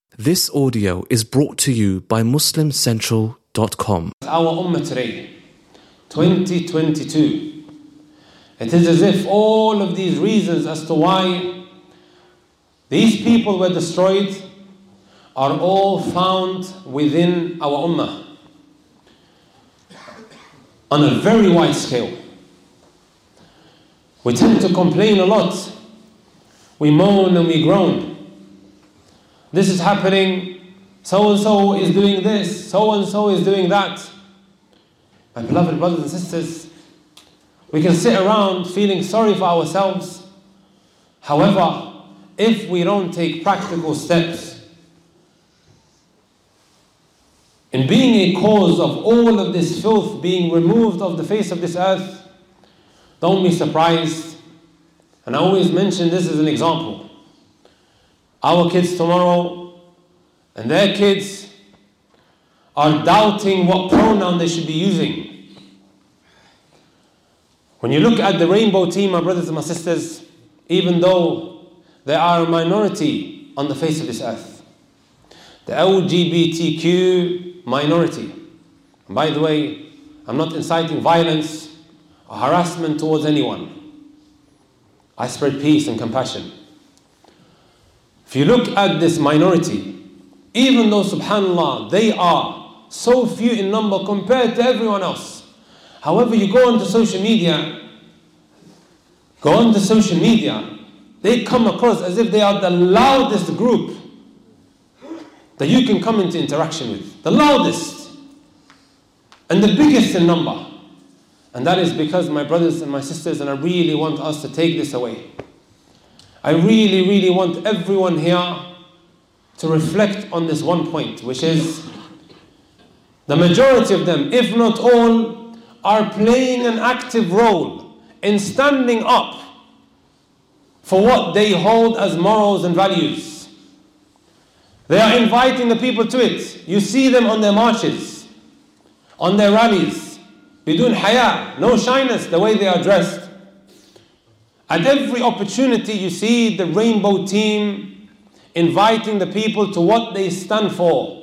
This audio is brought to you by MuslimCentral.com. Our ummah today, 2022. It is as if all of these reasons as to why these people were destroyed are all found within our ummah on a very wide scale. We tend to complain a lot. We moan and we groan. This is happening, so-and-so is doing this, so-and-so is doing that. My beloved brothers and sisters, we can sit around feeling sorry for ourselves. However, if we don't take practical steps in being a cause of all of this filth being removed off the face of this earth, don't be surprised. And I always mention this as an example. Our kids tomorrow and their kids are doubting what pronoun they should be using. When you look at the rainbow team, my brothers and my sisters, even though they are a minority on the face of this earth, the LGBTQ minority, and by the way, I'm not inciting violence or harassment towards anyone. I spread peace and compassion. If you look at this minority, even though, subhanAllah, they are so few in number compared to everyone else. However, you go onto social media, they come across as if they are the loudest group that you can come into interaction with. The loudest and the biggest in number. And that is because, my brothers and my sisters, and I really want us to take this away. I really want everyone here to reflect on this one point, which is the majority of them, if not all, are playing an active role in standing up for what they hold as morals and values. They are inviting the people to it. You see them on their marches, on their rallies, bidun haya, no shyness, the way they are dressed. At every opportunity, you see the rainbow team inviting the people to what they stand for.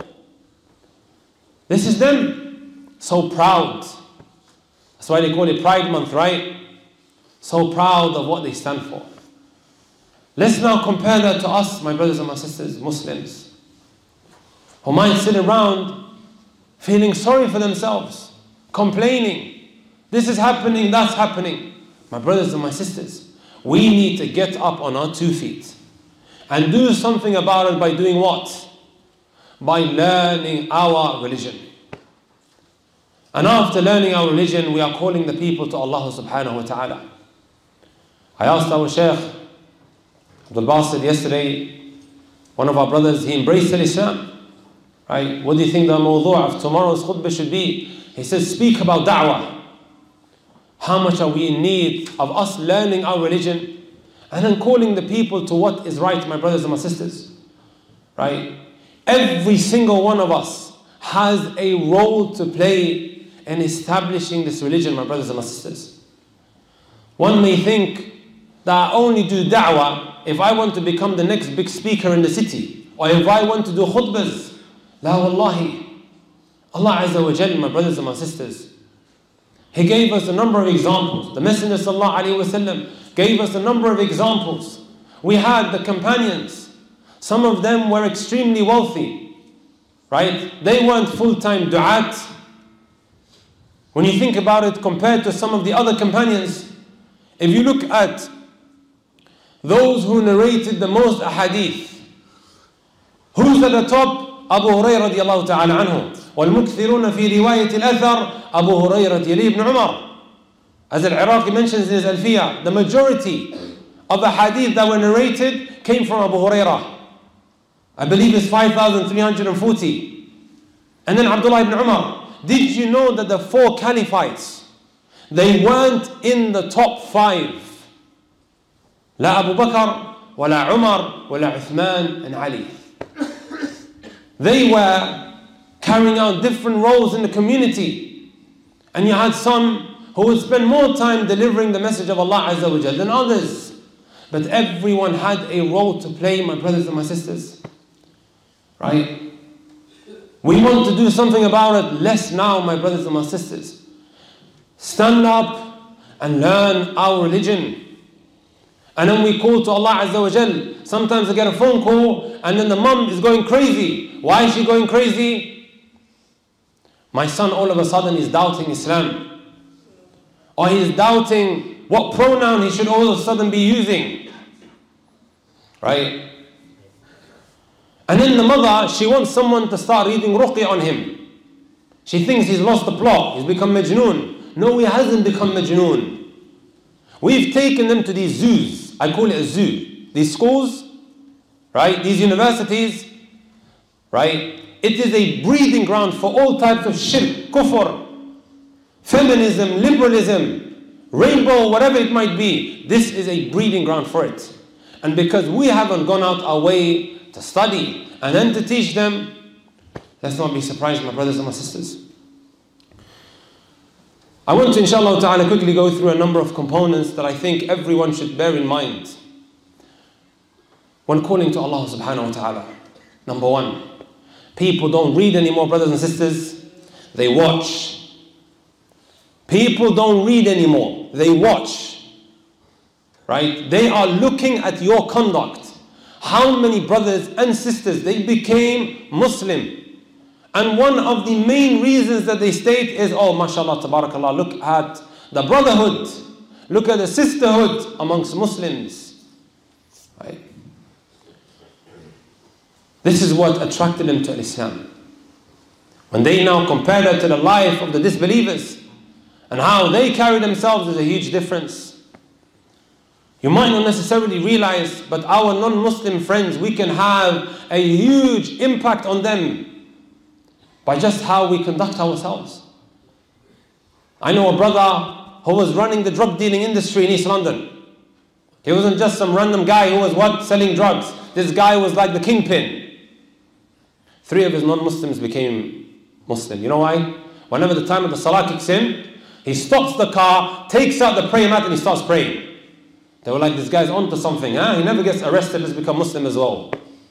This is them. So proud. That's why they call it Pride Month, right? So proud of what they stand for. Let's now compare that to us, my brothers and my sisters, Muslims, who might sit around feeling sorry for themselves, complaining. This is happening, that's happening. My brothers and my sisters, we need to get up on our 2 feet and do something about it by doing what? By learning our religion. And after learning our religion, we are calling the people to Allah subhanahu wa ta'ala. I asked our Shaykh Abdul Basit yesterday, one of our brothers, he embraced Islam. Right? What do you think the mawdu' of tomorrow's khutbah should be? He says, speak about da'wah. How much are we in need of us learning our religion and then calling the people to what is right, my brothers and my sisters? Right? Every single one of us has a role to play in establishing this religion, my brothers and my sisters. One may think that I only do da'wah if I want to become the next big speaker in the city, or if I want to do khutbahs. La wallahi. Allah Azza wa Jal, my brothers and my sisters, He gave us a number of examples. The Messenger sallallahu alaihi wasallam gave us a number of examples. We had the companions. Some of them were extremely wealthy, right? They weren't full-time du'at. When you think about it, compared to some of the other companions, if you look at those who narrated the most ahadith, who's at the top? Abu Hurairah radiallahu ta'ala anhu. وَالْمُكْثِرُونَ فِي رِوَايَةِ الْأَثَرِ Abu Hurairah يلي ibn Umar. As Al-Iraqi mentions in his Alfiya, the majority of the hadith that were narrated came from Abu Hurairah. I believe it's 5,340. And then Abdullah ibn Umar. Did you know that the 4 caliphites, they weren't in the top 5? La Abu Bakr, wala Umar, wala Uthman and Ali. They were carrying out different roles in the community. And you had some who would spend more time delivering the message of Allah Azza wa Jal than others. But everyone had a role to play, my brothers and my sisters. Right? We want to do something about it. Less now, my brothers and my sisters. Stand up and learn our religion. And then we call to Allah Azza wa Jal. Sometimes I get a phone call and then the mum is going crazy. Why is she going crazy? My son all of a sudden is doubting Islam. Or he is doubting what pronoun he should all of a sudden be using. Right? And then the mother, she wants someone to start reading ruqya on him. She thinks he's lost the plot. He's become majnoon. No, he hasn't become majnoon. We've taken them to these zoos. I call it a zoo. These schools, right? These universities, right? It is a breeding ground for all types of shirk, kufr, feminism, liberalism, rainbow, whatever it might be. This is a breeding ground for it. And because we haven't gone out our way to study and then to teach them, let's not be surprised, my brothers and my sisters. I want to, inshallah ta'ala, quickly go through a number of components that I think everyone should bear in mind when calling to Allah subhanahu wa ta'ala. Number one, people don't read anymore, brothers and sisters. They watch. People don't read anymore. They watch. Right? They are looking at your conduct. How many brothers and sisters, they became Muslim. And one of the main reasons that they state is, oh, mashallah, tabarakallah, look at the brotherhood. Look at the sisterhood amongst Muslims. Right? This is what attracted them to Islam. When they now compare that to the life of the disbelievers and how they carry themselves, there's a huge difference. You might not necessarily realize, but our non-Muslim friends, we can have a huge impact on them by just how we conduct ourselves. I know a brother who was running the drug dealing industry in East London. He wasn't just some random guy who was selling drugs. This guy was like the kingpin. 3 of his non-Muslims became Muslim. You know why? Whenever the time of the salah kicks in, he stops the car, takes out the prayer mat and he starts praying. They were like, this guy's onto something. He never gets arrested, let's become Muslim as well.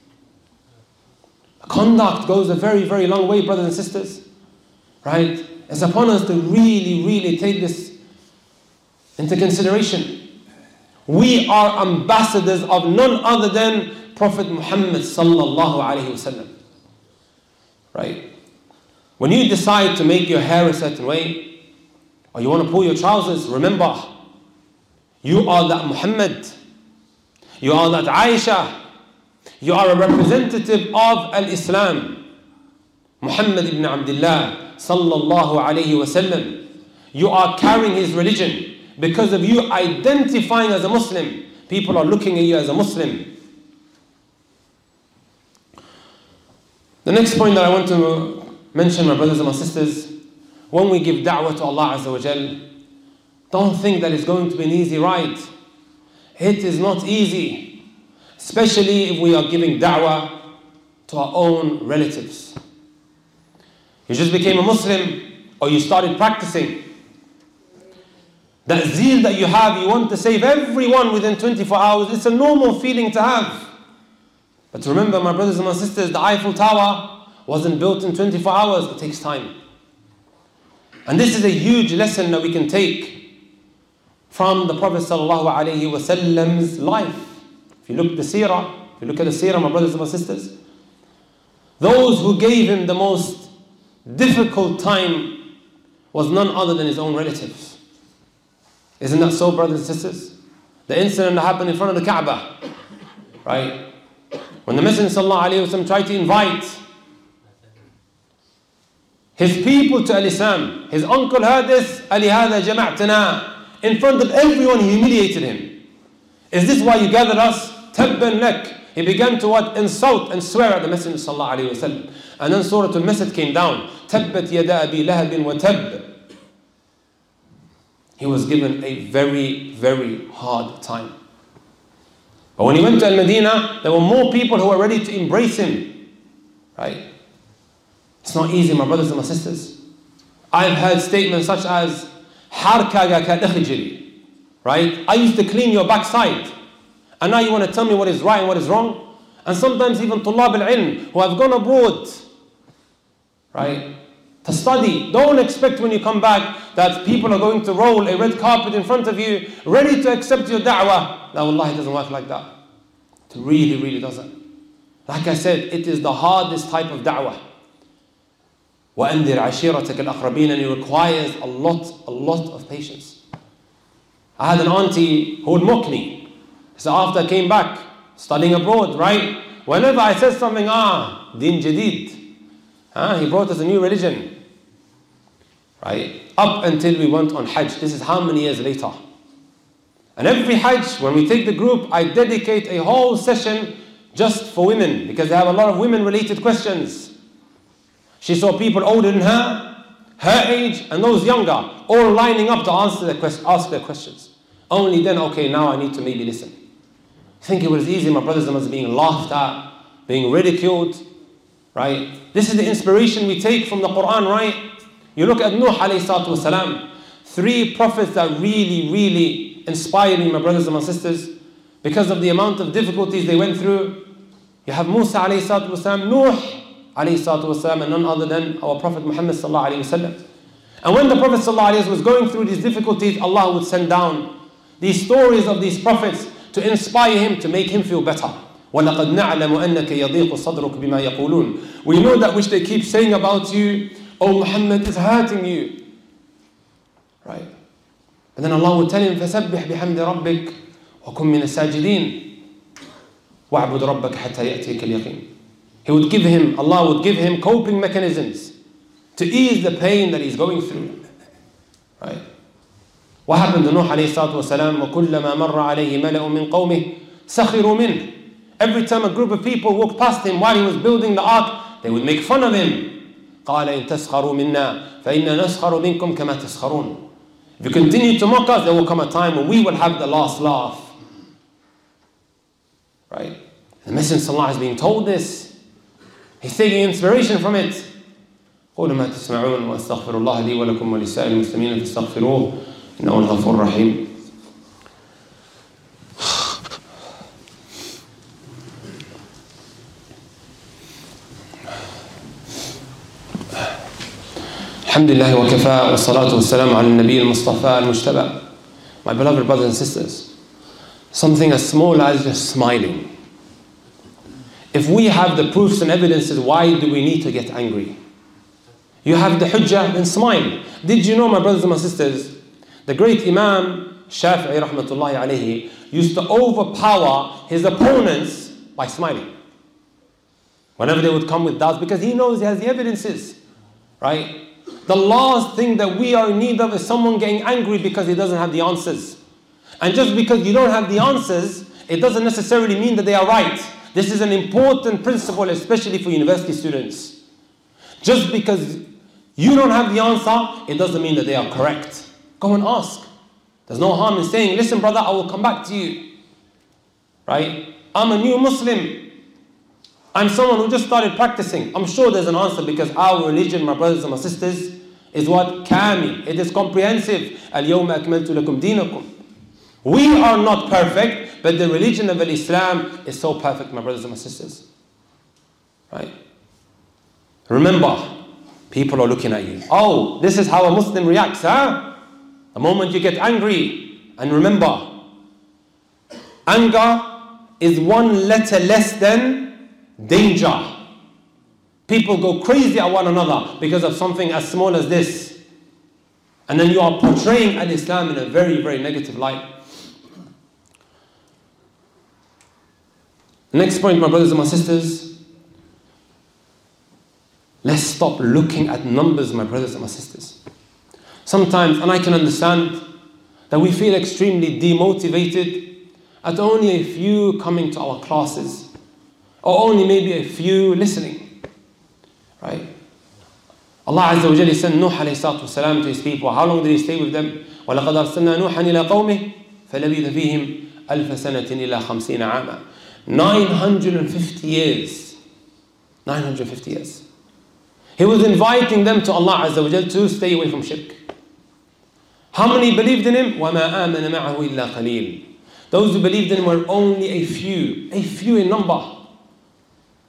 Conduct goes a very, very long way, brothers and sisters. Right? It's upon us to really, really take this into consideration. We are ambassadors of none other than Prophet Muhammad sallallahu alaihi wasallam. Right? When you decide to make your hair a certain way, or you want to pull your trousers, remember, you are that Muhammad. You are that Aisha. You are a representative of Al-Islam. Muhammad ibn Abdullah sallallahu alayhi wa sallam. You are carrying his religion. Because of you identifying as a Muslim, people are looking at you as a Muslim. The next point that I want to mention, my brothers and my sisters, when we give da'wah to Allah Azza wa Jal, don't think that it's going to be an easy ride. It is not easy. Especially if we are giving da'wah to our own relatives. You just became a Muslim or you started practicing. That zeal that you have, you want to save everyone within 24 hours. It's a normal feeling to have. But remember, my brothers and my sisters, the Eiffel Tower wasn't built in 24 hours. It takes time. And this is a huge lesson that we can take from the Prophet ﷺ's life. If you look at the seerah, my brothers and my sisters, those who gave him the most difficult time was none other than his own relatives. Isn't that so, brothers and sisters? The incident that happened in front of the Kaaba, right? When the Messenger ﷺ tried to invite his people to Al-Islam, his uncle heard this, أَلِهَذَا جَمَعْتَنَا. In front of everyone, he humiliated him. Is this why you gathered us? Tabban lak. He began to what? Insult and swear at the Messenger sallallahu alaihi wasallam. And then Surah Al-Masad came down. Tabbat yada abi lahabin wa tab. He was given a very, very hard time. But when he went to Al-Madinah, there were more people who were ready to embrace him. Right? It's not easy, my brothers and my sisters. I've heard statements such as, Harkaga ka dakhjiri. Right? I used to clean your backside. And now you want to tell me what is right and what is wrong? And sometimes even طلاب العلم who have gone abroad, right, to study. Don't expect when you come back that people are going to roll a red carpet in front of you, ready to accept your da'wah. No, wallahi, it doesn't work like that. It really, really doesn't. Like I said, it is the hardest type of da'wah. وَأَنذِرْ عَشِيرَتَكَ الْأَقْرَبِينَ, and it requires a lot of patience. I had an auntie who would mock me. So after I came back, studying abroad, right? Whenever I said something, din jadid. He brought us a new religion. Right? Up until we went on Hajj. This is how many years later. And every Hajj, when we take the group, I dedicate a whole session just for women, because they have a lot of women-related questions. She saw people older than her age, and those younger, all lining up to ask their questions. Only then, okay, now I need to maybe listen. I think it was easy, my brothers and sisters, being laughed at, being ridiculed, right? This is the inspiration we take from the Quran, right? You look at Nuh alayhi salatu wasalam, 3 prophets that really, really inspired me, my brothers and my sisters, because of the amount of difficulties they went through. You have Musa alayhi salatu wasalam, Nuh alayhi salatu wasalam, and none other than our Prophet Muhammad sallallahu alayhi wasallam. And when the Prophet sallallahu alayhi wasallam was going through these difficulties, Allah would send down these stories of these prophets to inspire him, to make him feel better. وَلَقَدْ نَعْلَمُ أَنَّكَ يَضِيقُ صَدْرُكَ بِمَا يَقُولُونَ. We know that which they keep saying about you, oh Muhammad, is hurting you. Right? And then Allah would tell him, فَسَبِّحْ بِحَمْدِ رَبِّكَ وَكُمْ مِنَ السَّاجِدِينَ وَاعْبُدْ رَبَّكَ حَتَّى يَأْتِيكَ الْيَقِينَ. Allah would give him coping mechanisms to ease the pain that he's going through. Right? What happened to Nuh alayhi salatu wasalam? وَكُلَّمَا مَرَّ عَلَيْهِ مَلَأٌ مِّن قَوْمِهِ سَخِرُوا مِنْهِ. Every time a group of people walked past him while he was building the ark, they would make fun of him. قَالَ إِن تَسْخَرُوا مِنَّا فَإِنَّا نَسْخَرُ مِنْكُمْ كَمَا تَسْخَرُونَ. If you continue to mock us, there will come a time when we will have the last laugh. Right? The Messenger of Allah is being told this. He's taking inspiration from it. قولوا ما تسمعون وأستغفر الله لي ولكم ولسائر المسلمين فاستغفروه إنه الغفور الرحيم. الحمد لله وكفى والصلاة والسلام على النبي المصطفى المجتبى. My beloved brothers and sisters, something as small as just smiling. If we have the proofs and evidences, why do we need to get angry? You have the hujjah, then smile. Did you know, my brothers and my sisters, the great Imam Shafi'i rahmatullahi alayhi used to overpower his opponents by smiling. Whenever they would come with doubts, because he knows he has the evidences, right? The last thing that we are in need of is someone getting angry because he doesn't have the answers. And just because you don't have the answers, it doesn't necessarily mean that they are right. This is an important principle, especially for university students. Just because you don't have the answer, it doesn't mean that they are correct. Go and ask. There's no harm in saying, listen brother, I will come back to you. Right? I'm a new Muslim. I'm someone who just started practicing. I'm sure there's an answer, because our religion, my brothers and my sisters, is what? Kamil. It is comprehensive. Al-yawma akmaltu lakum dinakum. We are not perfect, but the religion of Islam is so perfect, my brothers and my sisters. Right? Remember, people are looking at you. Oh, this is how a Muslim reacts, huh? The moment you get angry. And remember, anger is 1 letter less than danger. People go crazy at one another because of something as small as this. And then you are portraying Islam in a very, very negative light. Next point, my brothers and my sisters. Let's stop looking at numbers, my brothers and my sisters. Sometimes, and I can understand, that we feel extremely demotivated at only a few coming to our classes, or only maybe a few listening. Right? Allah Azza wa Jalla sent Nuh alayhi salatu wasalam to his people. How long did he stay with them? وَلَقَدْ أَرْسَلْنَا نُوحًا إِلَىٰ قَوْمِهِ فَلَبِثَ فِيهِمْ أَلْفَ سَنَةٍ إِلَىٰ 50 عَامًا. 950 years. 950 years. He was inviting them to Allah Azza wa Jalla to stay away from shirk. How many believed in him? وَمَا آمَنَ مَعَهُ إِلَّا قَلِيلٌ. Those who believed in him were only a few in number.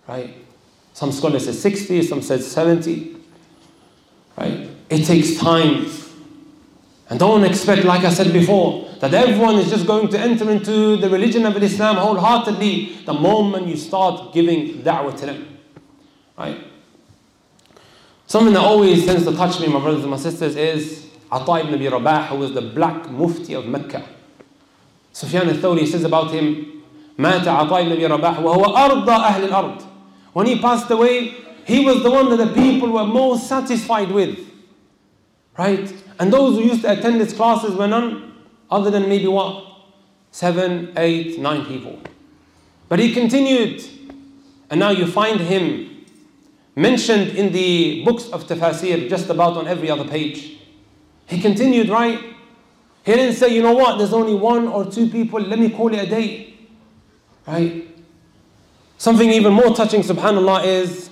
right? Some scholars say 60, some said 70, right? It takes time. And don't expect, like I said before, that everyone is just going to enter into the religion of Islam wholeheartedly the moment you start giving da'wah to them, right? Something that always tends to touch me, my brothers and my sisters, is Ata ibn Abi Rabah, who was the black mufti of Mecca. Sufyan al-Thawri says about him, مات عطاء ibn Abi Rabah وهو أرضى أهل الأرض. When he passed away, he was the one that the people were most satisfied with, right? And those who used to attend his classes were none other than maybe what? 7, 8, 9 people. But he continued. And now you find him mentioned in the books of tafasir just about on every other page. He continued, right? He didn't say, you know what, there's only 1 or 2 people, let me call it a day. Right? Something even more touching, subhanAllah, is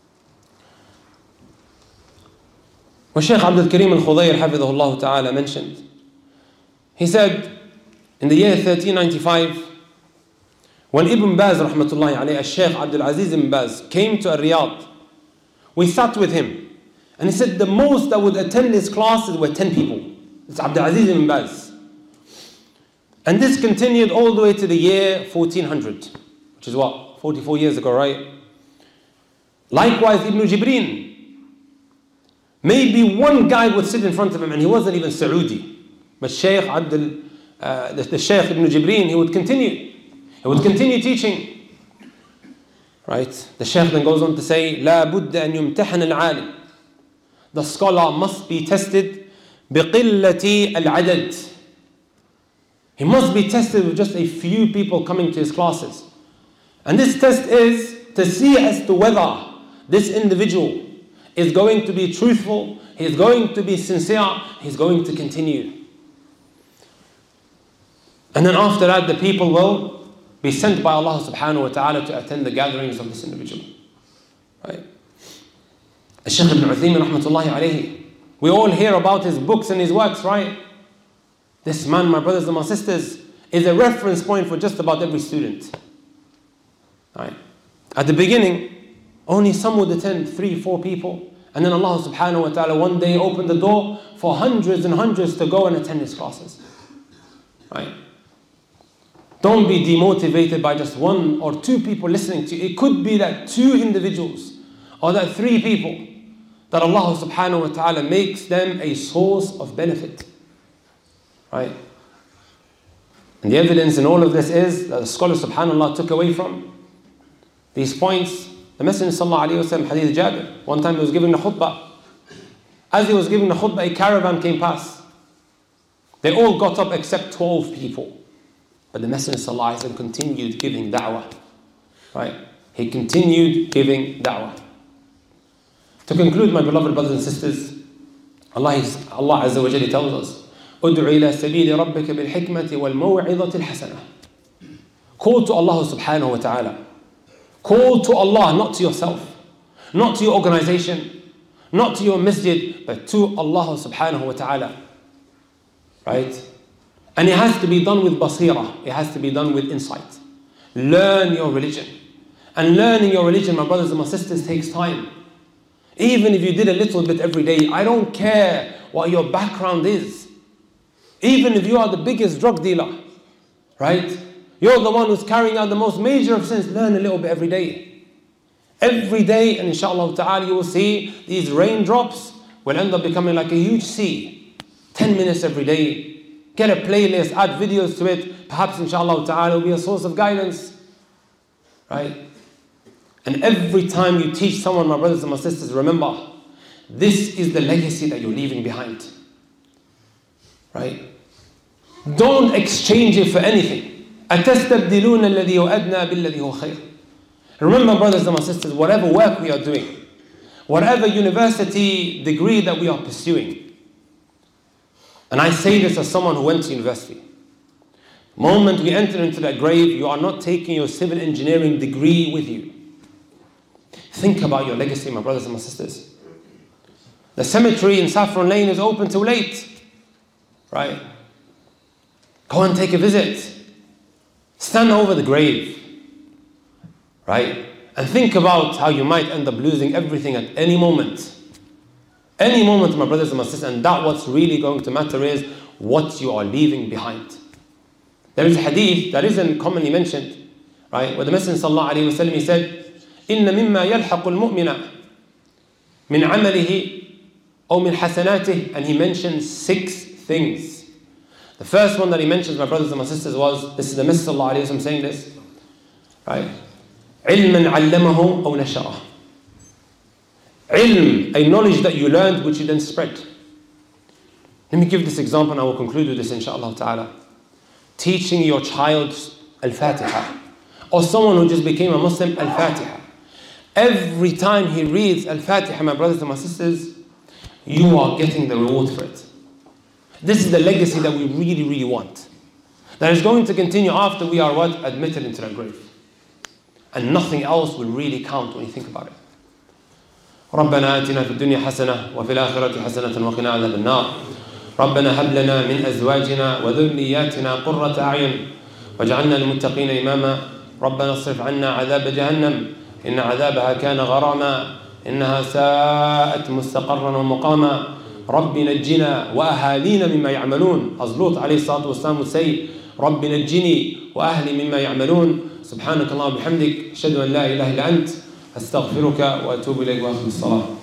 what Shaykh Abdul Kareem al-Khudayr hafidhahullah ta'ala mentioned. He said, in the year 1395, when Ibn Baz rahmatullahi alayhi, Shaykh Abdul Aziz ibn Baz, came to Riyadh, we sat with him. And he said the most that would attend his classes were 10 people. It's Abdul Aziz ibn Baz. And this continued all the way to the year 1400, which is what? 44 years ago, right? Likewise, Ibn Jibreen. Maybe one guy would sit in front of him and he wasn't even Saudi. But Shaykh the Shaykh Ibn Jibreen, he would continue. He would continue teaching. Right? The Shaykh then goes on to say, لا بد أن يمتحن العالم. The scholar must be tested بقلة العدد. He must be tested with just a few people coming to his classes. And this test is to see as to whether this individual is going to be truthful, he's going to be sincere, he's going to continue. And then after that, the people will be sent by Allah subhanahu wa ta'ala to attend the gatherings of this individual. Right? Shaykh ibn Uthaymin rahmatullahi alayhi, we all hear about his books and his works, right? This man, my brothers and my sisters, is a reference point for just about every student. Right? At the beginning, only some would attend, 3, 4 people. And then Allah subhanahu wa ta'ala one day opened the door for hundreds and hundreds to go and attend his classes. Right? Don't be demotivated by just 1 or 2 people listening to you. It could be that 2 individuals or that 3 people that Allah subhanahu wa ta'ala makes them a source of benefit. Right? And the evidence in all of this is that the scholars subhanAllah took away from these points. The Messenger sallallahu alayhi wa sallam, hadith Jabir, one time he was giving a khutbah. As he was giving the khutbah, a caravan came past. They all got up except 12 people. But the Messenger sallallahu alayhi wa sallam continued giving da'wah. Right? He continued giving da'wah. To conclude, my beloved brothers and sisters, Allah Azza wa Jalla tells us, ادع إلى سبيل ربك بالحكمة والموعظة الحسنة. Call to Allah subhanahu wa ta'ala. Call to Allah, not to yourself, not to your organization, not to your masjid, but to Allah subhanahu wa ta'ala. Right? And it has to be done with basira. It has to be done with insight. Learn your religion. And learning your religion, my brothers and my sisters, takes time. Even if you did a little bit every day, I don't care what your background is. Even if you are the biggest drug dealer, right? You're the one who's carrying out the most major of sins. Learn a little bit every day. Every day, and inshallah ta'ala, you will see these raindrops will end up becoming like a huge sea. 10 minutes every day. Get a playlist, add videos to it. Perhaps inshallah ta'ala will be a source of guidance. Right? And every time you teach someone, my brothers and my sisters, remember, this is the legacy that you're leaving behind. Right? Don't exchange it for anything. أَتَسْتَبْدِلُونَ الَّذِي وَأَدْنَى بِالَّذِي هُوَ خَيْرٌ. Remember, brothers and my sisters, whatever work we are doing, whatever university degree that we are pursuing, and I say this as someone who went to university, the moment we enter into that grave, you are not taking your civil engineering degree with you. Think about your legacy, my brothers and my sisters. The cemetery in Saffron Lane is open till late. Right? Go and take a visit. Stand over the grave. Right? And think about how you might end up losing everything at any moment. Any moment, my brothers and my sisters, and that what's really going to matter is what you are leaving behind. There is a hadith that isn't commonly mentioned, right? Where the Messenger sallallahu alaihi wasallam, he said, إِنَّ مِمَّا يَلْحَقُ الْمُؤْمِنَ مِنْ عَمَلِهِ أو مِنْ حَسَنَاتِهِ, and he mentioned 6 things. The first one that he mentions, my brothers and my sisters, was, this is the Messenger sallallahu alaihi wasallam saying this, right? عِلْمًا عَلَّمَهُ أَوْ نَشَرَهُ. Ilm, a knowledge that you learned which you then spread. Let me give this example and I will conclude with this inshaAllah ta'ala. Teaching your child Al-Fatiha, or someone who just became a Muslim, Al-Fatiha. Every time he reads Al-Fatiha, my brothers and my sisters, you are getting the reward for it. This is the legacy that we really, really want. That is going to continue after we are what? Admitted into the grave. And nothing else will really count when you think about it. ربنا آتنا في الدنيا حسنة وفي الآخرة حسنة وقنا عذاب النار. ربنا هب لنا من أزواجنا وذرياتنا قرة أعين واجعلنا للمتقين إماما. ربنا اصرف عنا عذاب جهنم إن عذابها كان غراما إنها ساءت مستقرا ومقاما. رب نجنا وأهالينا مما يعملون. As Lut عليه الصلاة والسلام would say, رب نجني وأهلي مما يعملون. سبحانك اللهم وبحمدك أشهد أن لا إله إلا أنت أستغفرك وأتوب إليك وأقم الصلاة.